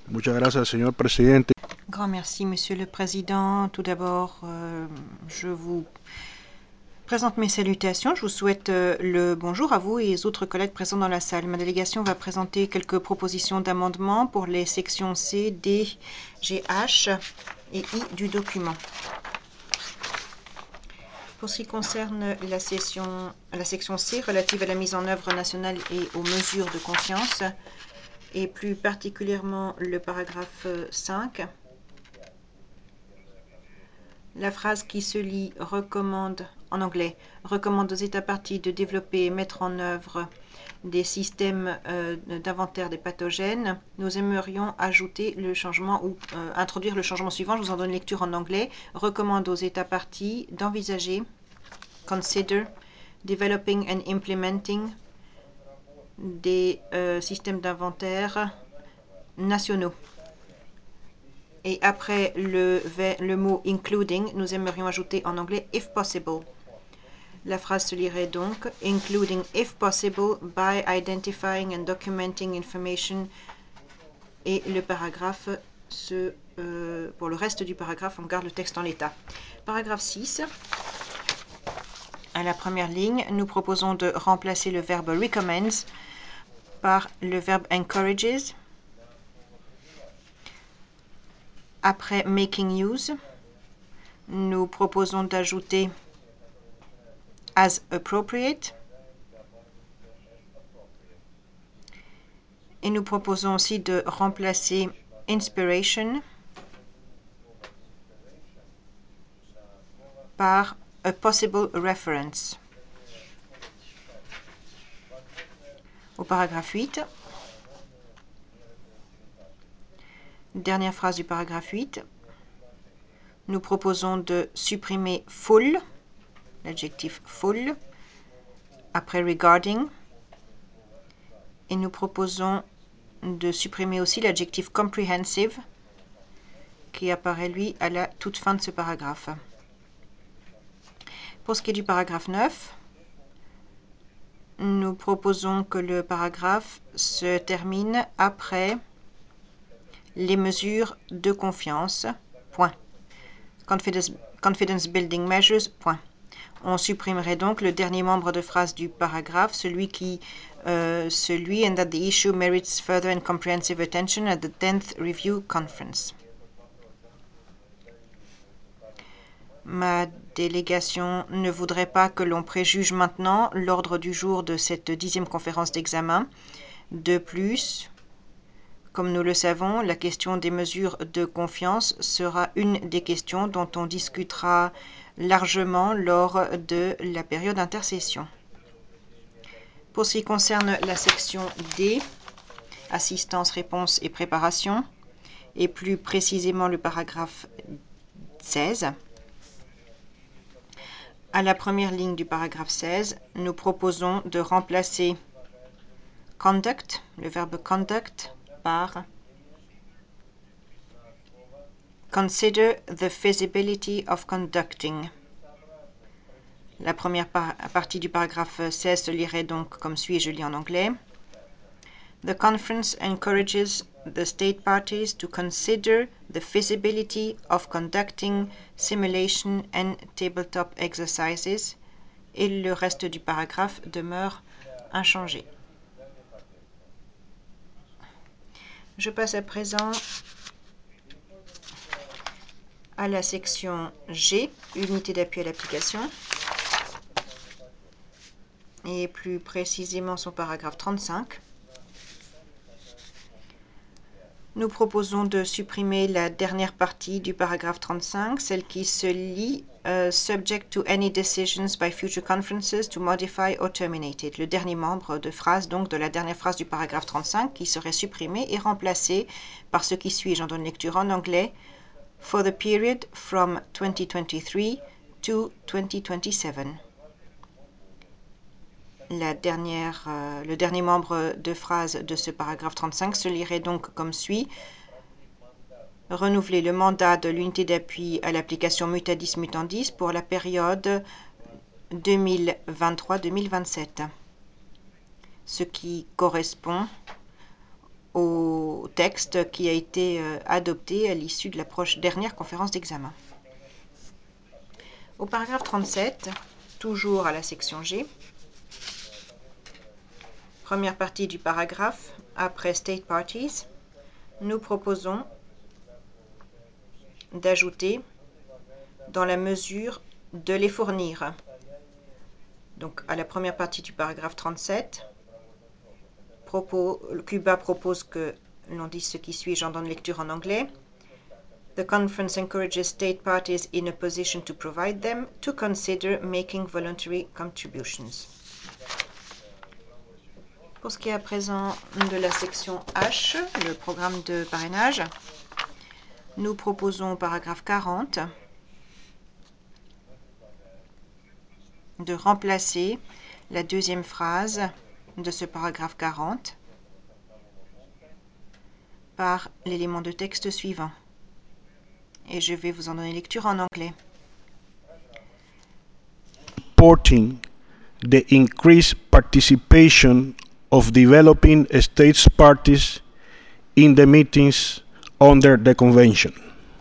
Muchas gracias, señor presidente. Grand merci, Monsieur le Président. Tout d'abord, je vous présente mes salutations. Je vous souhaite le bonjour à vous et aux autres collègues présents dans la salle. Ma délégation va présenter quelques propositions d'amendement pour les sections C, D, G, H et I du document. Pour ce qui concerne la section C relative à la mise en œuvre nationale et aux mesures de confiance, et plus particulièrement le paragraphe 5, la phrase qui se lit recommande, en anglais, recommande aux États parties de développer et mettre en œuvre des systèmes d'inventaire des pathogènes. Nous aimerions ajouter le changement ou introduire le changement suivant. Je vous en donne lecture en anglais. Recommande aux États parties d'envisager, consider, developing and implementing des systèmes d'inventaire nationaux. Et après le mot including, nous aimerions ajouter en anglais if possible. La phrase se lirait donc including if possible by identifying and documenting information. Et le paragraphe, pour le reste du paragraphe, on garde le texte en l'état. Paragraphe 6. À la première ligne, nous proposons de remplacer le verbe recommends par le verbe encourages. Après making use, nous proposons d'ajouter as appropriate. Et nous proposons aussi de remplacer inspiration par a possible reference. Au paragraphe 8, dernière phrase du paragraphe 8, nous proposons de supprimer full, l'adjectif full, après regarding, et nous proposons de supprimer aussi l'adjectif comprehensive, qui apparaît, lui, à la toute fin de ce paragraphe. Pour ce qui est du paragraphe 9, nous proposons que le paragraphe se termine après les mesures de confiance, point. Confidence building measures, point. On supprimerait donc le dernier membre de phrase du paragraphe, celui and that the issue merits further and comprehensive attention at the 10th Review Conference. Ma délégation ne voudrait pas que l'on préjuge maintenant l'ordre du jour de cette 10e conférence d'examen. De plus, comme nous le savons, la question des mesures de confiance sera une des questions dont on discutera largement lors de la période d'intercession. Pour ce qui concerne la section D, assistance, réponse et préparation, et plus précisément le paragraphe 16, à la première ligne du paragraphe 16, nous proposons de remplacer conduct, le verbe conduct, par consider the feasibility of conducting. La première partie du paragraphe 16 se lirait donc comme suit, je lis en anglais. The conference encourages the state parties to consider the feasibility of conducting simulation and tabletop exercises. Et le reste du paragraphe demeure inchangé. Je passe à présent à la section G, unité d'appui à l'application, et plus précisément son paragraphe 35. Nous proposons de supprimer la dernière partie du paragraphe 35, celle qui se lit subject to any decisions by future conferences to modify or terminate it. Le dernier membre de phrase, donc de la dernière phrase du paragraphe 35, qui serait supprimé et remplacé par ce qui suit. J'en donne lecture en anglais. For the period from 2023 to 2027. Le dernier membre de phrase de ce paragraphe 35 se lirait donc comme suit. Renouveler le mandat de l'unité d'appui à l'application Mutadis Mutandis pour la période 2023-2027, ce qui correspond au texte qui a été adopté à l'issue de la dernière conférence d'examen. Au paragraphe 37, toujours à la section G, première partie du paragraphe, après State Parties, nous proposons d'ajouter dans la mesure de les fournir. Donc à la première partie du paragraphe 37, Cuba propose que l'on dise ce qui suit, j'en donne lecture en anglais. The conference encourages state parties in a position to provide them to consider making voluntary contributions. Pour ce qui est à présent de la section H, le programme de parrainage, nous proposons au paragraphe 40 de remplacer la deuxième phrase de ce paragraphe 40 par l'élément de texte suivant. Et je vais vous en donner lecture en anglais. Supporting the increased participation of developing states parties in the meetings under the convention.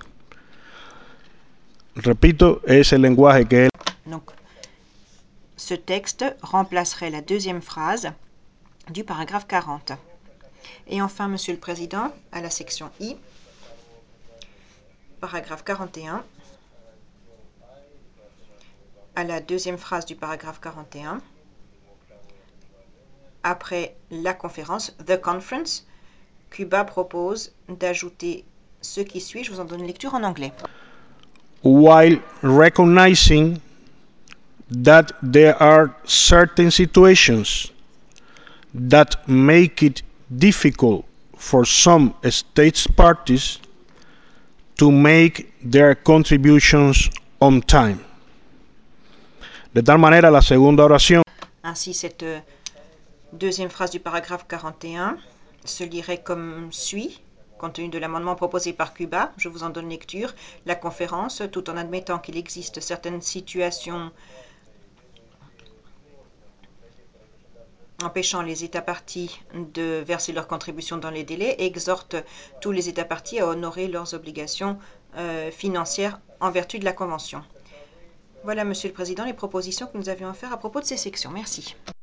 Repito, es el lenguaje que él. Donc, ce texte remplacerait la deuxième phrase du paragraphe 40. Et enfin, Monsieur le Président, à la section I, paragraphe 41, à la deuxième phrase du paragraphe 41, après la conférence, The Conference, Cuba propose d'ajouter ce qui suit, je vous en donne lecture en anglais. While recognizing that there are certain situations that make it difficult for some states parties to make their contributions on time. De tal manera, la segunda oración. Ainsi, cette deuxième phrase du paragraphe 41 se lirait comme suit, compte tenu de l'amendement proposé par Cuba. Je vous en donne lecture. La conférence, tout en admettant qu'il existe certaines situations empêchant les États parties de verser leurs contributions dans les délais, exhorte tous les États parties à honorer leurs obligations financières en vertu de la Convention. Voilà, Monsieur le Président, les propositions que nous avions à faire à propos de ces sections. Merci.